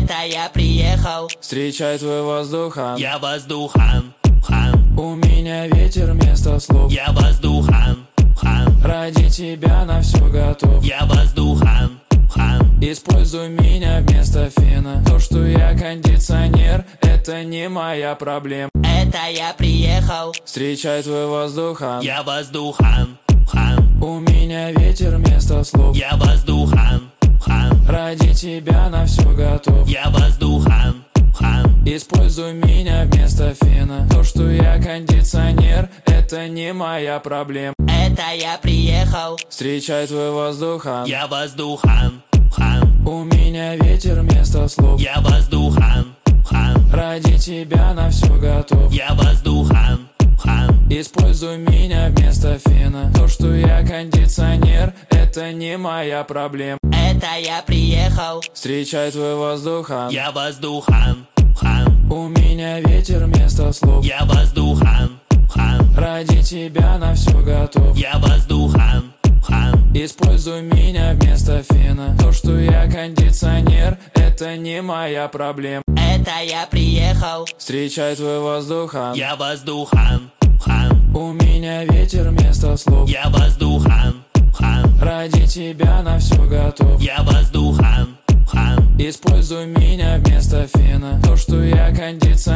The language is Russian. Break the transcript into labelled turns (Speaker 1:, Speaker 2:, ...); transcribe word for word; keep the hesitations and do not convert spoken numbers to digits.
Speaker 1: Это я приехал.
Speaker 2: Встречай твой воздухан.
Speaker 1: Я воздухан, хан.
Speaker 2: У меня ветер вместо слов.
Speaker 1: Я воздухан, хан.
Speaker 2: Ради тебя на все готов.
Speaker 1: Я воздухан, хан.
Speaker 2: Используй меня вместо фена. То, что я кондиционер, это не моя проблема.
Speaker 1: Это я приехал.
Speaker 2: Встречай твой воздухан.
Speaker 1: Я воздухан, хан.
Speaker 2: У меня ветер вместо слов.
Speaker 1: Я воздухан, хан.
Speaker 2: Ради тебя на все готов.
Speaker 1: Я воздухан, хан.
Speaker 2: Используй меня вместо фена. То, что я кондиционер, это не моя проблема.
Speaker 1: Это я приехал.
Speaker 2: Встречай твой воздухан.
Speaker 1: Я воздухан, хан.
Speaker 2: У меня ветер вместо слов.
Speaker 1: Я воздухан, хан.
Speaker 2: Ради тебя на все готов.
Speaker 1: Я воздухан, хан.
Speaker 2: Используй меня вместо фена. То, что я кондиционер, это не моя проблема.
Speaker 1: Это я приехал.
Speaker 2: Встречай твой воздухан.
Speaker 1: Я воздухан, хан.
Speaker 2: У меня ветер вместо слов.
Speaker 1: Я воздухан, хан.
Speaker 2: Ради тебя на все готов.
Speaker 1: Я воздухан, хан.
Speaker 2: Используй меня вместо фена. То, что я кондиционер, это не моя проблема.
Speaker 1: Это я приехал.
Speaker 2: Встречай твой воздухан.
Speaker 1: Я воздухан, хан.
Speaker 2: У меня ветер вместо слов.
Speaker 1: Я воздухан, хан.
Speaker 2: Ради тебя на все готов.
Speaker 1: Я воздухан, хан.
Speaker 2: Используй меня вместо фена. То, что я кондиционер.